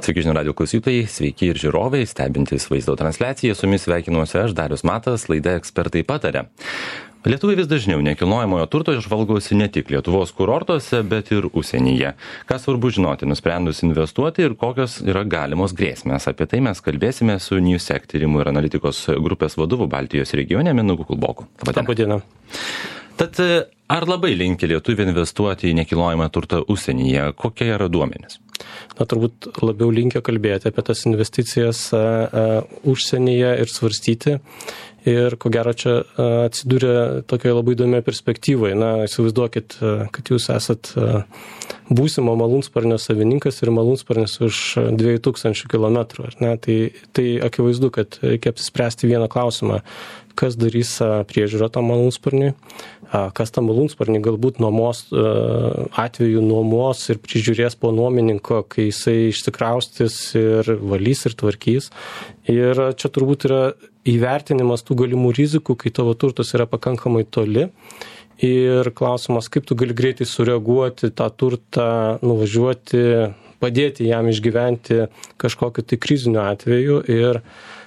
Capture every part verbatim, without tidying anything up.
Sveiki žinių radijo klausytojai, sveiki ir žiūrovai, stebintys vaizdo transliaciją, su jumis sveikinuosi aš, Darius Matas, laida Ekspertai pataria. Lietuviai vis dažniau nekilnojamojo turto žvalgosi ne tik Lietuvos kurortuose, bet ir užsienyje. Ką svarbu žinoti, nusprendus investuoti ir kokios yra galimos grėsmės. Apie tai mes kalbėsime su Newsec tyrimų ir analitikos grupės vadovu Baltijos regione Mindaugu Kulboku. Labadiena. Tad ar labai linki lietuviai investuoti į nekilnojamą turtą užsienyje? Kokie yra duomenys? Na, turbūt labiau linkę kalbėti apie tas investicijas a, a, užsienyje ir svarstyti. Ir ko gero čia a, atsidūrė tokioje labai įdomioje perspektyvoje. Na, įsivaizduokit, a, kad jūs esat a, būsimo malūnsparnio savininkas ir malūnsparnis už dviejų tūkstančių kilometrų. Ar ne? Tai, tai akivaizdu, kad reikia apsispręsti vieną klausimą. Kas darys priežiūrą tam malūnsparniui, kas tam malūnsparniui galbūt nuomos atveju nuomos ir prižiūrės po nuomininko, kai jisai išsikraustys ir valys ir tvarkys. Ir čia turbūt yra įvertinimas tų galimų rizikų, kai tavo turtas yra pakankamai toli. Ir klausimas, kaip tu gali greitai sureaguoti tą turtą, nuvažiuoti, padėti jam išgyventi kažkokiu tai kriziniu atveju. Ir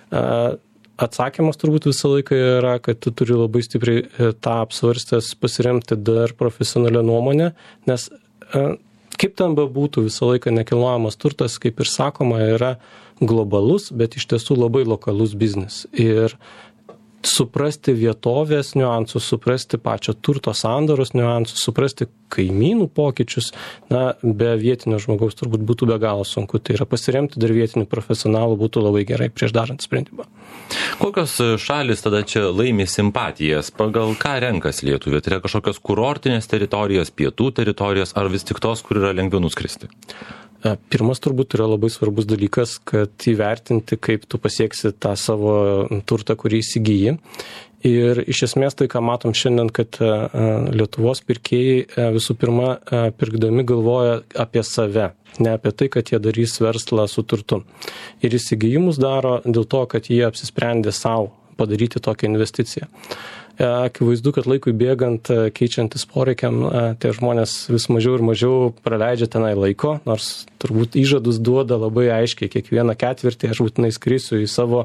atsakymas turbūt visą laiką yra, kad tu turi labai stipriai tą apsvarstęs pasiremti dar profesionalią nuomonę, nes kaip ten bebūtų visą laiką nekilnojamas turtas, kaip ir sakoma, yra globalus, bet iš tiesų labai lokalus biznis. Ir suprasti vietovės niuansus, suprasti pačią turto sandaros niuansus, suprasti kaimynų pokyčius, na, be vietinio žmogaus turbūt būtų be galo sunku. Tai yra pasiremti dar vietinių profesionalų būtų labai gerai prieš darant sprendimą. Kokios šalis tada čia laimi simpatijas? Pagal ką renkas lietuviai? Tai yra kažkokios kurortinės teritorijos, pietų teritorijos, ar vis tik tos, kur yra lengviau nuskristi? Pirmas turbūt yra labai svarbus dalykas, kad įvertinti, kaip tu pasieksi tą savo turtą, kurį įsigyji. Ir iš esmės tai, ką matom šiandien, kad Lietuvos pirkėjai visų pirma pirkdami galvoja apie save, ne apie tai, kad jie darys verslą su turtu. Ir įsigijimus daro dėl to, kad jie apsisprendė savo padaryti tokią investiciją. Akivaizdu, kad laikui bėgant, keičiantis poreikiam, tie žmonės vis mažiau ir mažiau praleidžia tenai laiko, nors turbūt įžadus duoda labai aiškiai, kiekvieną ketvirtį aš būtinai skrisiu į savo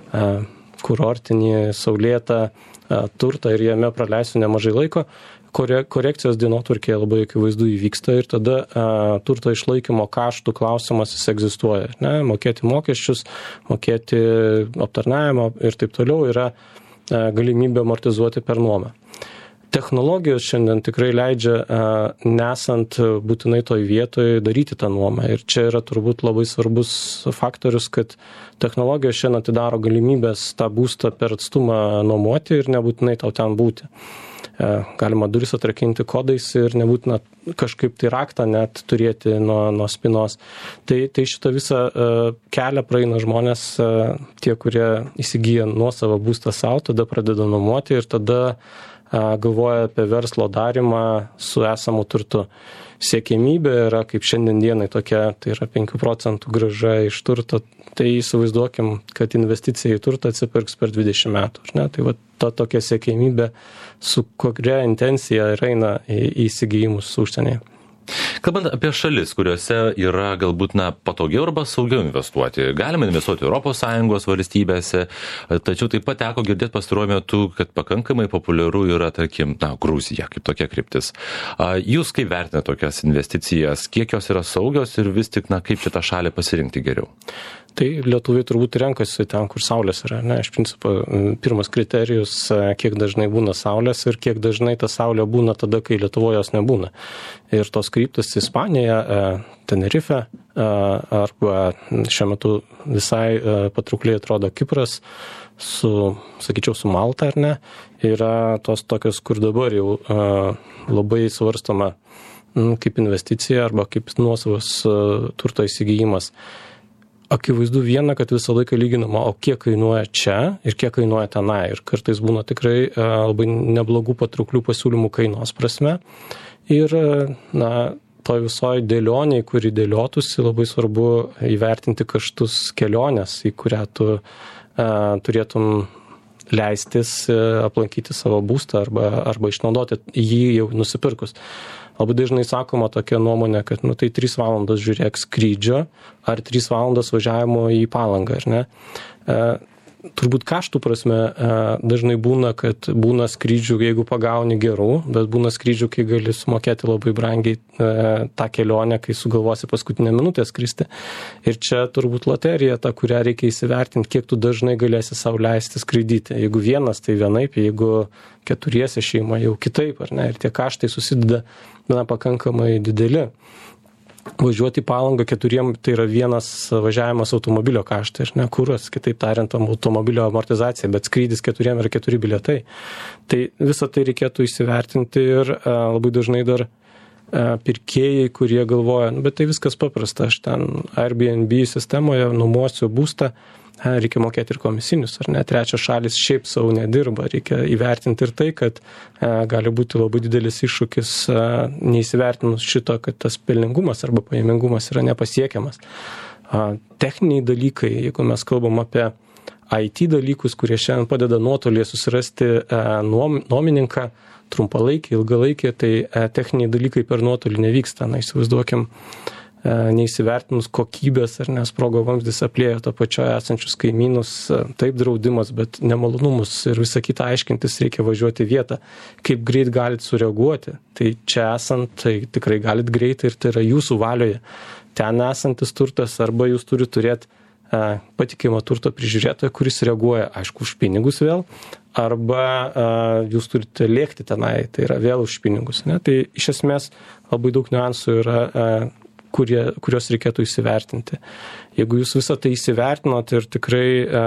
kurortinį, saulėtą turtą ir jame praleisiu nemažai laiko. Korekcijos dienotvarkėje labai akivaizdu įvyksta ir tada a, turto išlaikymo kaštų klausimas jis egzistuoja. Ne? Mokėti mokesčius, mokėti aptarnavimo ir taip toliau yra a, galimybė amortizuoti per nuomą. Technologijos šiandien tikrai leidžia, a, nesant būtinai toj vietoje, daryti tą nuomą. Ir čia yra turbūt labai svarbus faktorius, kad technologijos šiandien atidaro galimybės tą būstą per atstumą nuomoti ir nebūtinai tau ten būti. Galima duris atrakinti kodais ir nebūtina kažkaip tai raktą net turėti nuo, nuo spinos. Tai, tai šitą visą uh, kelią praeina žmonės, uh, tie, kurie įsigyja nuosavą būstą savo, tada pradeda nuomoti ir tada uh, galvoja apie verslo darimą su esamu turtu. Siekiamybė yra kaip šiandien dienai tokia, tai yra penkių procentų grąža iš turto. Tai įsivaizduokim, kad investicija į turtą atsipirks per dvidešimt metų. Ne? Tai va, ta tokia siekiamybė, su kokia intencija eina į įsigijimus užsienyje. Kalbant apie šalis, kuriuose yra galbūt na, patogiau arba saugiau investuoti, galima investuoti Europos Sąjungos valstybėse, tačiau taip pat teko girdėti pastaruoju metu, kad pakankamai populiaru yra, tarkim, na, Gruzija, kaip tokia kryptis. Jūs kaip vertinate tokias investicijas, kiek jos yra saugios ir vis tik, na, kaip šitą šalį pasirinkti geriau? Tai lietuviai turbūt renkasi ten, kur saulės yra. Ne? Iš principo, pirmas kriterijus, kiek dažnai būna saulės ir kiek dažnai ta saulė būna tada, kai Lietuvoje jos nebūna. Ir tos kryptis Ispanija, Tenerife arba šiuo metu visai patraukliai atrodo Kipras su, sakyčiau, su Malta, ar ne, yra tos tokios, kur dabar jau labai svarstoma kaip investicija arba kaip nuosavas turto įsigijimas. Akivaizdu viena, kad visą laiką lyginama, o kiek kainuoja čia ir kiek kainuoja tenai. Ir kartais būna tikrai labai neblogų patrauklių pasiūlymų kainos prasme. Ir, na, to visoji dėlioniai, kuri dėliotųsi, labai svarbu įvertinti kaštus kelionės, į kurią tu a, turėtum leistis aplankyti savo būstą arba, arba išnaudoti jį jau nusipirkus. Labai dažnai sakoma tokia nuomonė, kad nu, tai trys valandos žiūrėk skrydžio ar trys valandos važiavimo į Palangą, ar ne? E, turbūt kaštų prasme e, dažnai būna, kad būna skrydžių, jeigu pagauni gerų, bet būna skrydžių, kai gali sumokėti labai brangiai e, tą kelionę, kai sugalvosi paskutinę minutę skristi. Ir čia turbūt loterija ta, kurią reikia įsivertinti, kiek tu dažnai galėsi sau leisti skraidyti. Jeigu vienas, tai vienaip, jeigu keturiesi šeima jau kitaip, ar ne? Ir tie kaštai susideda na, pakankamai dideli. Važiuoti į Palangą keturiem, tai yra vienas važiavimas automobilio kaštai, ir ne kuras, kitaip tariant, automobilio amortizacija, bet skrydis keturiem yra keturi bilietai. Tai visą tai reikėtų įsivertinti ir a, labai dažnai dar a, pirkėjai, kurie galvoja, nu, bet tai viskas paprasta, aš ten Airbnb sistemoje nuomosiu būstą, a, reikia mokėti ir komisinius, ar ne, trečios šalis šiaip savo nedirba, reikia įvertinti ir tai, kad a, gali būti labai didelis iššūkis a, neįsivertinus šito, kad tas pelningumas arba pajamingumas yra nepasiekiamas. A, techniniai dalykai, jeigu mes kalbam apie I T dalykus, kurie šiandien padeda nuotolėje susirasti a, nuom, nuomininką, trumpalaikį, ilgalaikį, tai a, techniniai dalykai per nuotolį nevyksta. Na, įsivaizduokim, neįsivertinus kokybės ar nesprogo vamzdis aplėjo to pačioje esančius kaimynus, taip draudimas, bet nemalonumus ir visą kitą aiškintis reikia važiuoti vietą. Kaip greit galit sureaguoti, tai čia esant, tai tikrai galit greitai ir tai yra jūsų valioje. Ten esantis turtas arba jūs turite turėti patikimą turto prižiūrėtoją, kuris reaguoja, aišku, už pinigus vėl, arba a, jūs turite lėkti tenai, tai yra vėl už pinigus. Ne? Tai iš esmės labai daug niuansų yra a, kurie, kurios reikėtų įsivertinti. Jeigu jūs visą tai įsivertinot ir tikrai e,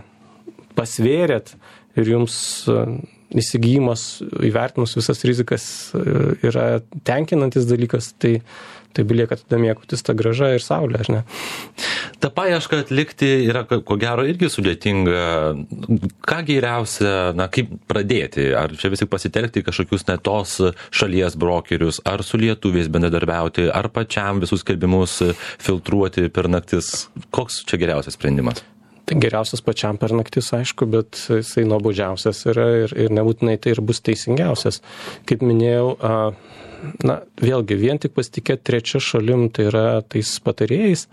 pasvėrėt ir jums e, įsigijimas įvertinus visas rizikas e, yra tenkinantis dalykas, tai, tai belieka tada mėgautis tą gražą ir saulę, ar ne? Ta paieška atlikti yra, ko gero, irgi sudėtinga. Ką geriausia, na, kaip pradėti? Ar čia vis tik pasitelkti kažkokius ne tos šalies brokerius, ar su lietuviais bendradarbiauti, ar pačiam visus skelbimus filtruoti per naktis? Koks čia geriausias sprendimas? Tai geriausias pačiam per naktis, aišku, bet jisai nuobodžiausias yra ir, ir nebūtinai tai ir bus teisingiausias. Kaip minėjau, na, vėlgi, vien tik pasitikėti trečia šalim, tai yra tais patarėjais,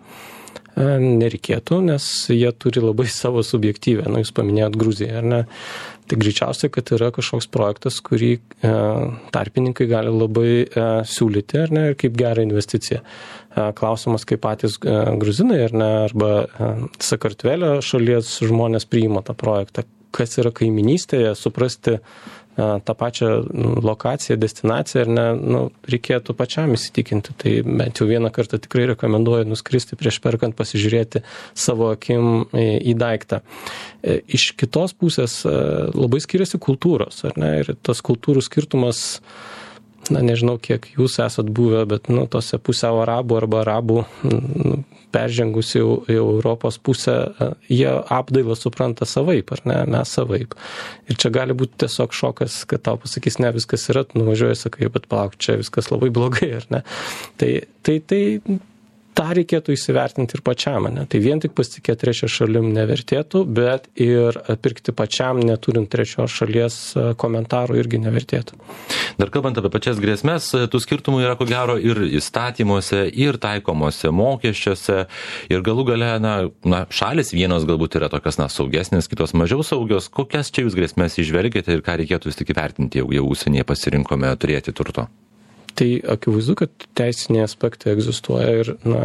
nereikėtų, nes jie turi labai savo subjektyvę, na, jūs paminėjot Gruziją, ar ne? Tai greičiausiai, kad yra kažkoks projektas, kurį e, tarpininkai gali labai e, siūlyti, ar ne, ir kaip gerą investiciją. E, klausimas, kaip patys e, gruzinai, ar ne, arba e, Sakartvelio šalies žmonės priima tą projektą, kas yra kaiminystėje, suprasti tą pačią lokaciją, destinaciją, ar ne, nu, reikėtų pačiam įsitikinti. Tai bent jau vieną kartą tikrai rekomenduoju nuskristi prieš perkant, pasižiūrėti savo akim į, į daiktą. Iš kitos pusės labai skiriasi kultūros, ar ne, ir tas kultūrų skirtumas, na, nežinau, kiek jūs esat buvę, bet, nu, tose pusiau arabų arba arabų nu, peržengus jau, jau Europos pusę, jie apdailą supranta savaip, ar ne, mes savaip. Ir čia gali būti tiesiog šokas, kad tau pasakys, ne, viskas yra, tu nuvažiuoji, sakai, bet palauk, čia viskas labai blogai, ar ne. Tai, tai, tai tą reikėtų įsivertinti ir pačiam, ne. Tai vien tik pasitikėti trečia šalim nevertėtų, bet ir pirkti pačiam, neturint trečios šalies komentarų, irgi nevertėtų. Dar kalbant apie pačias grėsmės, tų skirtumų yra ko gero ir įstatymuose, ir taikomose mokesčiuose, ir galų gale, na, na, šalis vienos galbūt yra tokios, na, saugesnės, kitos mažiau saugios. Kokias čia jūs grėsmės įžvelgiate ir ką reikėtų vis tik įvertinti, jeigu jau užsienyje pasirinkome turėti turto? Tai akivaizdu, kad teisiniai aspektai egzistuoja ir, na,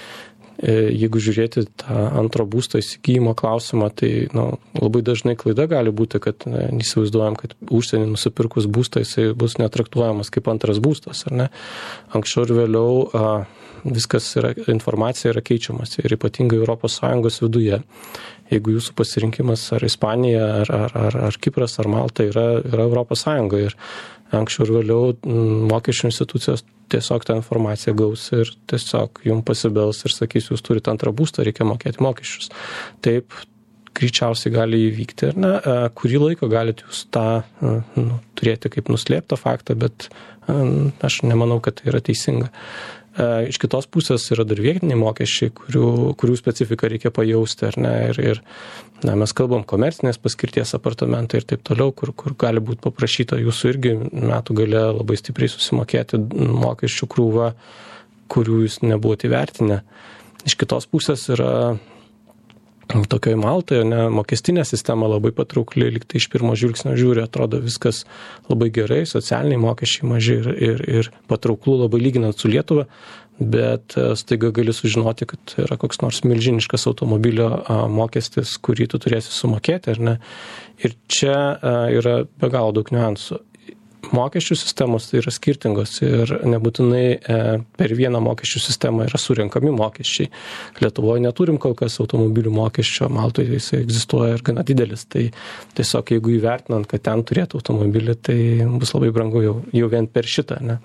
jeigu žiūrėti tą antro būsto įsigijimo klausimą, tai, na, labai dažnai klaida gali būti, kad neįsivaizduojam, kad užsienį nusipirkus būstą jisai bus netraktuojamas kaip antras būstas, ar ne? Anksčiau ir vėliau a, viskas yra, informacija yra keičiamas ir ypatingai Europos Sąjungos viduje. Jeigu jūsų pasirinkimas ar Ispanija, ar, ar, ar, ar Kipras, ar Malta yra, yra Europos Sąjunga ir anksčiau ir vėliau mokesčių institucijos tiesiog tą informaciją gaus ir tiesiog jums pasibels ir sakys, jūs turite antrą būstą, reikia mokėti mokesčius. Taip greičiausiai gali įvykti, ar ne? Kurį laiką galite jūs tą nu, turėti kaip nuslėptą faktą, bet aš nemanau, kad tai yra teisinga. Iš kitos pusės yra dar vietiniai mokesčiai, kurių, kurių specifiką reikia pajausti, ar ne, ir, ir na, mes kalbam komercinės paskirties apartamentai ir taip toliau, kur, kur gali būti paprašyta jūsų irgi metų gale labai stipriai susimokėti mokesčių krūvą, kurių jūs nebuvote įvertinę. Iš kitos pusės yra tokioje Maltoje, ne, mokestinė sistema labai patraukli, lyg tai iš pirmo žvilgsnio žiūri, atrodo viskas labai gerai, socialiniai mokesčiai maži ir, ir, ir patrauklų labai lyginant su Lietuva, bet staiga gali sužinoti, kad yra koks nors milžiniškas automobilio mokestis, kurį tu turėsi sumokėti, ar ne. Ir čia yra be galo daug niuansų. Mokesčių sistemos tai yra skirtingos ir nebūtinai per vieną mokesčių sistemą yra surenkami mokesčiai. Lietuvoje neturim kol kas automobilių mokesčio, Maltoje jis egzistuoja ir gana didelis. Tai tiesiog jeigu įvertinant, kad ten turėtų automobilį, tai bus labai brangu jau, jau vien per šitą. Ne?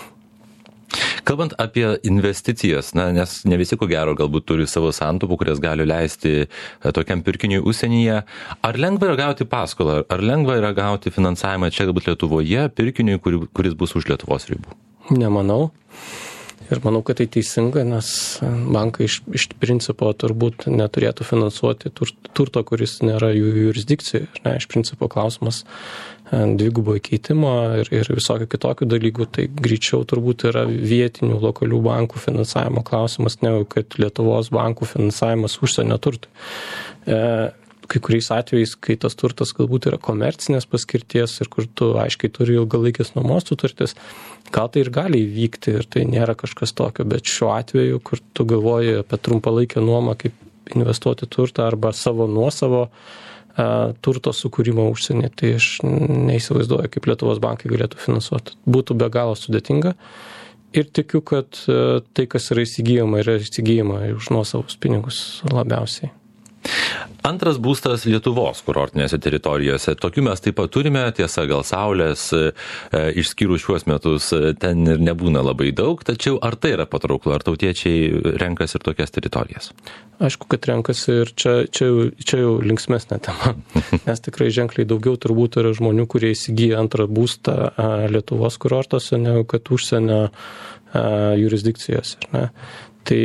Kalbant apie investicijas, na, nes ne visi ko gero galbūt turi savo santaupų, kurias gali leisti tokiam pirkiniui užsienyje. Ar lengva yra gauti paskolą, ar lengva yra gauti finansavimą čia galbūt Lietuvoje pirkiniui, kuris bus už Lietuvos ribų? Nemanau. Ir manau, kad tai teisinga, nes bankai iš, iš principo turbūt neturėtų finansuoti turto, kuris nėra jų jurisdikcijai. Ne, iš principo klausimas dvigubo įkeitimo ir, ir visokio kitokių dalykų, tai greičiau turbūt yra vietinių lokalių bankų finansavimo klausimas, negu kad Lietuvos bankų finansavimas užsienio turtui. E, kai kuriais atvejais, kai tas turtas galbūt yra komercinės paskirties ir kur tu aiškiai turi ilgalaikės nuomos sutartis, gal tai ir gali įvykti ir tai nėra kažkas tokio, bet šiuo atveju, kur tu galvoji apie trumpalaikę nuomą, kaip investuoti turtą arba savo nuosavo uh, turto sukūrimą užsienį, tai aš neįsivaizduoju, kaip Lietuvos bankai galėtų finansuoti. Būtų be galo sudėtinga ir tikiu, kad uh, tai, kas yra įsigyjama, yra įsigyjama už nuosavus pinigus labiausiai. Antras būstas Lietuvos kurortinėse teritorijose. Tokių mes taip pat turime, tiesa, gal saulės, e, išskyrus šiuos metus, ten ir nebūna labai daug, tačiau ar tai yra patrauklu, ar tautiečiai renkasi ir tokias teritorijas? Aišku, kad renkasi ir čia, čia, jau, čia jau linksmesnė tema, nes tikrai ženkliai daugiau turbūt yra žmonių, kurie įsigyja antrą būstą a, Lietuvos kurortuose, negu kad užsienio a, jurisdikcijose. Ne? Tai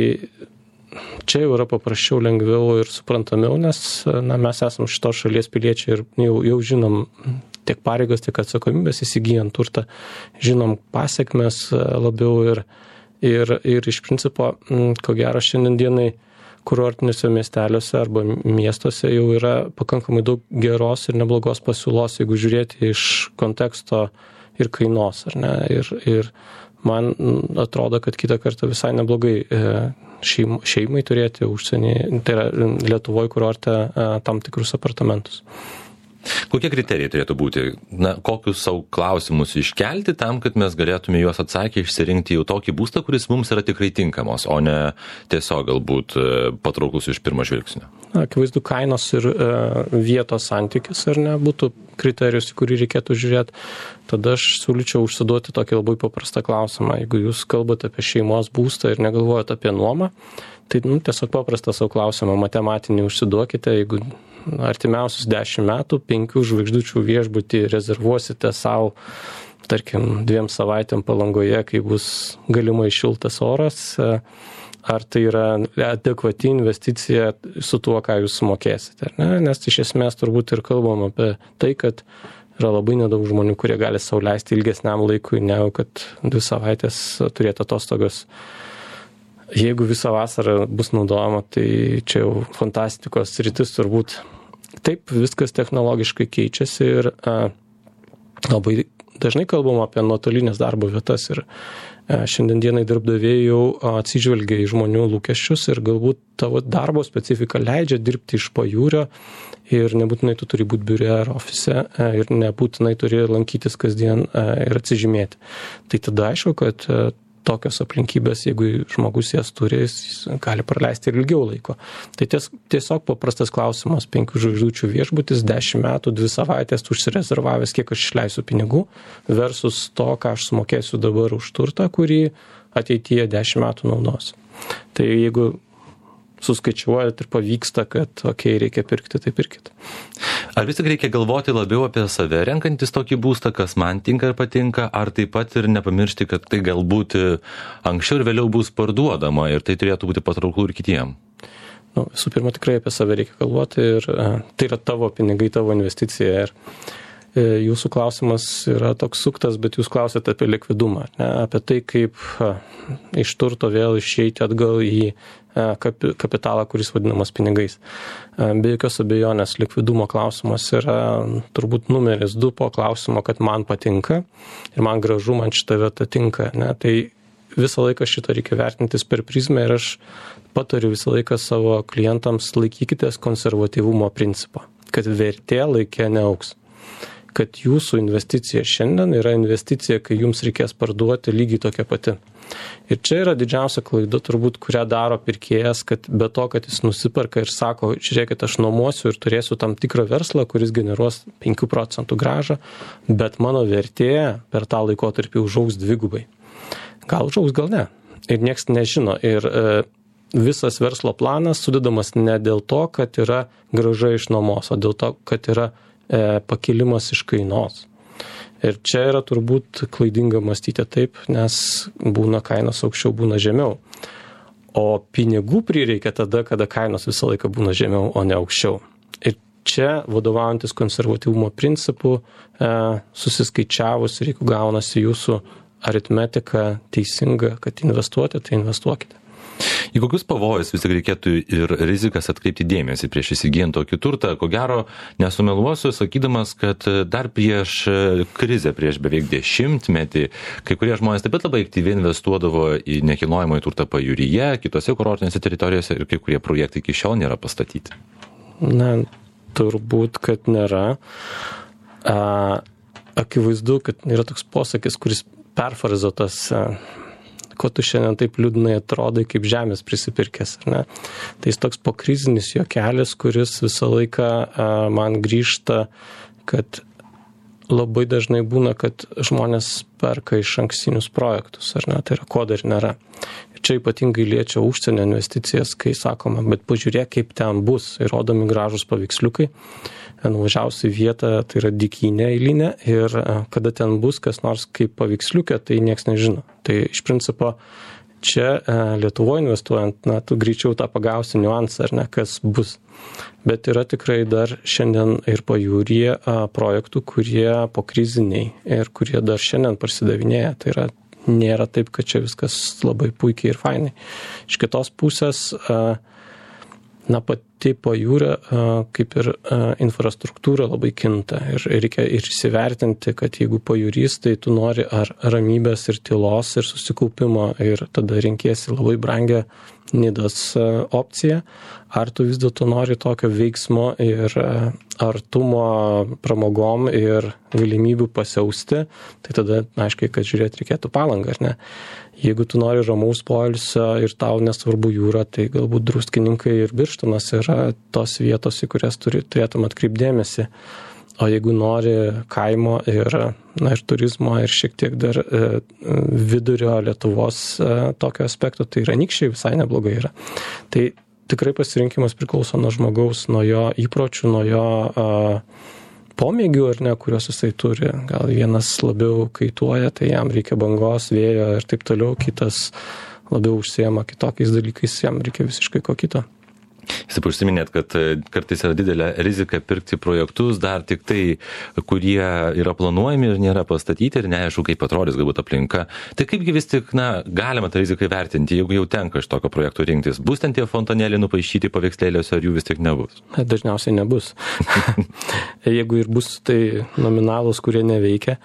čia jau yra paprasčiau, lengviau ir suprantamiau, nes na, mes esam šitos šalies piliečiai ir jau, jau žinom tiek pareigas, tiek atsakomybės įsigyjant turtą, žinom pasiekmes labiau ir, ir, ir iš principo, ko gero šiandien dienai kurortiniuose miesteliuose arba miestuose jau yra pakankamai daug geros ir neblogos pasiūlos, jeigu žiūrėti iš konteksto ir kainos, ar ne, ir, ir man atrodo, kad kitą kartą visai neblogai šeim, šeimai turėti užsienį, tai yra Lietuvoje kurorte tam tikrus apartamentus. Kokie kriterijai turėtų būti? Na, kokius savo klausimus iškelti tam, kad mes galėtume juos atsakę išsirinkti jau tokį būstą, kuris mums yra tikrai tinkamos, o ne tiesiog galbūt patrauklus iš pirmo žvilgsnio? Akivaizdu, kainos ir e, vietos santykis, ar ne, būtų kriterijus, į kurį reikėtų žiūrėti. Tada aš siūlyčiau užsiduoti tokį labai paprastą klausimą. Jeigu jūs kalbate apie šeimos būstą ir negalvojate apie nuomą, tai nu, tiesiog paprastą savo klausimą matematinį užsiduokite, jeigu artimiausius dešimt metų penkių žvaigždučių viešbutį rezervuosite savo, tarkim, dviem savaitėm Palangoje, kai bus galimai šiltas oras, ar tai yra adekvati investicija su tuo, ką jūs sumokėsite. Ne? Nes iš esmės turbūt ir kalbam apie tai, kad yra labai nedaug žmonių, kurie gali sau leisti ilgesniam laikui, negu kad dvi savaitės turėti atostogos. Jeigu visą vasarą bus naudojama, tai čia jau fantastikos sritis turbūt. Taip, viskas technologiškai keičiasi ir a, labai dažnai kalbam apie nuotolinės darbo vietas ir a, šiandien dienai darbdaviai jau atsižvelgia į žmonių lūkesčius ir galbūt tavo darbo specifika leidžia dirbti iš pajūrio ir nebūtinai tu turi būti biure ar ofise a, ir nebūtinai turi lankytis kasdien a, ir atsižymėti. Tai tada aišku, kad a, tokios aplinkybės, jeigu žmogus jas turi, jis gali praleisti ir ilgiau laiko. Tai ties, tiesiog paprastas klausimas, penkių žvaigždučių viešbutis, dešimt metų, dvi savaitės užsirezervavęs, kiek aš išleisiu pinigų, versus to, ką aš sumokėsiu dabar už turtą, kurį ateityje dešimt metų naudosiu. Tai jeigu suskaičiuojat ir pavyksta, kad okei, okay, reikia pirkti, tai pirkite. Ar vis tik reikia galvoti labiau apie save, renkantis tokį būstą, kas man tinka ir patinka, ar taip pat ir nepamiršti, kad tai galbūt anksčiau ir vėliau bus parduodama ir tai turėtų būti patrauklu ir kitiem? Nu, visų pirma, tikrai apie save reikia galvoti ir uh, tai yra tavo pinigai, tavo investicija. Ir uh, jūsų klausimas yra toks suktas, bet jūs klausėte apie likvidumą, ne? Apie tai, kaip uh, iš turto vėl išeiti atgal į uh, kap, kapitalą, kuris vadinamas pinigais. Uh, be jokios abejonės likvidumo klausimas yra turbūt numeris du po klausimo, kad man patinka ir man gražu, man šita vieta tinka. Ne? Tai visą laiką šitą reikia vertintis per prizmę ir aš patariu visą laiką savo klientams laikykitės konservatyvumo principą, kad vertė laikė neaugs, kad jūsų investicija šiandien yra investicija, kai jums reikės parduoti lygiai tokia pati. Ir čia yra didžiausia klaida turbūt, kurią daro pirkėjas, kad be to, kad jis nusiperka ir sako, žiūrėkit, aš nuomosiu ir turėsiu tam tikrą verslą, kuris generuos penkių procentų grąžą, bet mano vertė per tą laikotarpį užaugs dvigubai. Gal užaugs, gal ne. Ir nieks nežino. Ir e, visas verslo planas sudedamas ne dėl to, kad yra grąža iš nuomos, o dėl to, kad yra e, pakilimas iš kainos. Ir čia yra turbūt klaidinga mąstyti taip, nes būna kainos aukščiau, būna žemiau. O pinigų prireikia tada, kada kainos visą laiką būna žemiau, o ne aukščiau. Ir čia, vadovaujantis konservatyvumo principu, e, susiskaičiavus ir jeigu gaunasi jūsų aritmetika teisinga, kad investuoti, tai investuokite. Į kokius pavojus vis tik reikėtų ir rizikas atkreipti dėmesį prieš įsigyjant tokį turtą? Ko gero, nesumeluosiu, sakydamas, kad dar prieš krizę, prieš beveik dešimtmetį, kai kurie žmonės taip pat labai aktyviai investuodavo į nekilnojamąjį turtą pajūryje, kitose kurortinėse teritorijose ir kai kurie projektai iki šiol nėra pastatyti. Na, turbūt, kad nėra. A, akivaizdu, kad yra toks posakis, kuris perfrazuotas, ko tu šiandien taip liūdnai atrodai, kaip žemės prisipirkęs, ar ne? Tai jis toks pokrizinis juokelis, kuris visą laiką a, man grįžta, kad labai dažnai būna, kad žmonės perka iš ankstinius projektus, ar ne? Tai yra, ko dar nėra. Ir čia ypatingai liečia užsienio investicijas, kai sakoma, bet pažiūrėk, kaip ten bus, ir rodomi gražus paveiksliukai. Nuvažiausi vietą, tai yra dykynė eilinė ir kada ten bus kas nors kaip paveiksliukė, tai nieks nežino. Tai iš principo čia Lietuvoje investuojant, na, tu greičiau tą pagausi niuansą, ar ne, kas bus. Bet yra tikrai dar šiandien ir pajūryje projektų, kurie pokriziniai ir kurie dar šiandien parsidavinėja. Tai yra, nėra taip, kad čia viskas labai puikiai ir fainai. Iš kitos pusės, na, pati pajūrė, kaip ir infrastruktūra labai kinta ir reikia ir įsivertinti, kad jeigu pajūrys, tai tu nori ar ramybės ir tylos ir susikaupimo ir tada renkiesi labai brangią Nidos opciją, ar tu vis dėlto nori tokio veiksmo ir artumo pramogom ir galimybių pasiausti, tai tada, aiškiai, kad žiūrėti reikėtų Palangą, ar ne? Jeigu tu nori ramaus poilsio ir tau nesvarbu jūra, tai galbūt Druskininkai ir Birštonas yra tos vietos, į kurias turi, turėtum atkreipdėmėsi. O jeigu nori kaimo ir, na, ir turizmo ir šiek tiek dar e, vidurio Lietuvos e, tokio aspekto, tai ir Anykščiai visai neblogai yra. Tai tikrai pasirinkimas priklauso nuo žmogaus, nuo jo įpročių, nuo jo e, pomėgių, ar ne, kuriuos jisai turi. Gal vienas labiau kaituoja, tai jam reikia bangos, vėjo ir taip toliau, kitas labiau užsiema kitokiais dalykais, jam reikia visiškai ko kito. Jūs užsiminėt, kad kartais yra didelė rizika pirkti projektus, dar tik tai, kurie yra planuojami ir nėra pastatyti ir neaišku, kaip atrodys galbūt aplinka. Tai kaipgi vis tik, na, galima tą riziką įvertinti, jeigu jau tenka iš tokio projekto rinktis? Bus ten tie fontanėliai nupaišyti paveikslėliuose, ar jų vis tik nebus? Dažniausiai nebus. Jeigu ir bus, tai nominalus, kurie neveikia.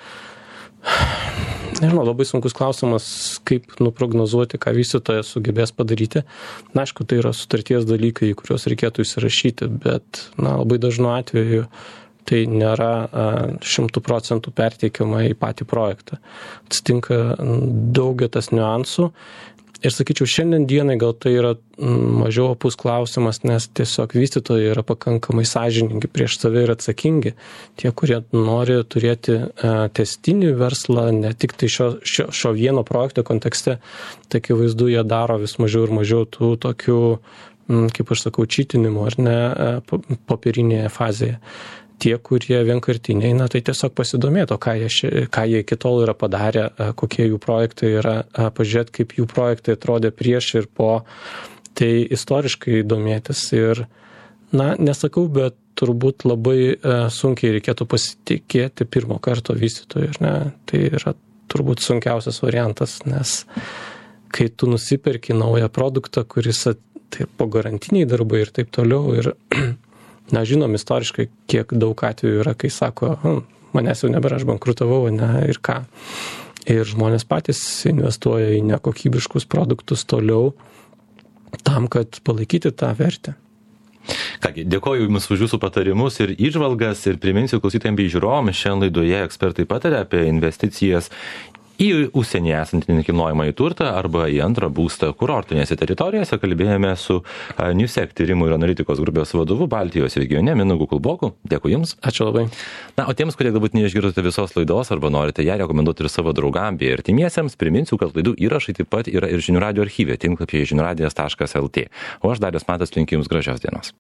Nežinau, labai sunkus klausimas, kaip nuprognozuoti, ką vystytojas sugebės padaryti. Na, aišku, tai yra sutarties dalykai, į kuriuos reikėtų įsirašyti, bet, na, labai dažnu atveju tai nėra šimtų procentų perteikiama į patį projektą. Atsitinka daugetas niuansų. Ir sakyčiau, šiandien dienai gal tai yra mažiau opus klausimas, nes tiesiog vystytojai yra pakankamai sąžiningi prieš save ir atsakingi. Tie, kurie nori turėti testinį verslą, ne tik tai šio, šio, šio vieno projekto kontekste, tai akivaizdu, jie daro vis mažiau ir mažiau tų tokių, kaip aš sakau, čytinimų, ar ne, popierinėje fazėje. tie, kurie vienkartiniai, na tai tiesiog pasidomėtų, ką jie, ši, ką jie iki tol yra padarę, kokie jų projektai yra, pažiūrėti, kaip jų projektai atrodė prieš ir po, tai istoriškai domėtis. Ir, na, nesakau, bet turbūt labai sunkiai reikėtų pasitikėti pirmo karto vystytojų, ir ne, tai yra turbūt sunkiausias variantas, nes kai tu nusiperki naują produktą, kuris tai po garantiniai darbai ir taip toliau, ir na, žinom istoriškai, kiek daug atvejų yra, kai sako, hm, manęs jau nebėra, aš bankrutavau, ne, ir ką. Ir žmonės patys investuoja į nekokybiškus produktus toliau tam, kad palaikyti tą vertę. Kągi, dėkoju Jums už Jūsų patarimus ir įžvalgas ir priminsiu klausytojams bei žiūrovams, šiandien laidoje ekspertai pataria apie investicijas į užsienį esantį nekilnojamąjį turtą arba į antrą būstą kurortinėse teritorijose. Kalbėjome su Newsec tyrimų ir analitikos grupės vadovu Baltijos regione Mindaugu Kulboku. Dėkui Jums. Ačiū labai. Na, o tiems, kurie galbūt neišgirdote visos laidos arba norite ją rekomenduoti ir savo draugam bei artimiesiems, priminsiu, kad laidų įrašai taip pat yra ir žinių radio archyve tinklapyje žinių radijas taškas el tė. O aš Darius Matas linkiu Jums gražios dienos.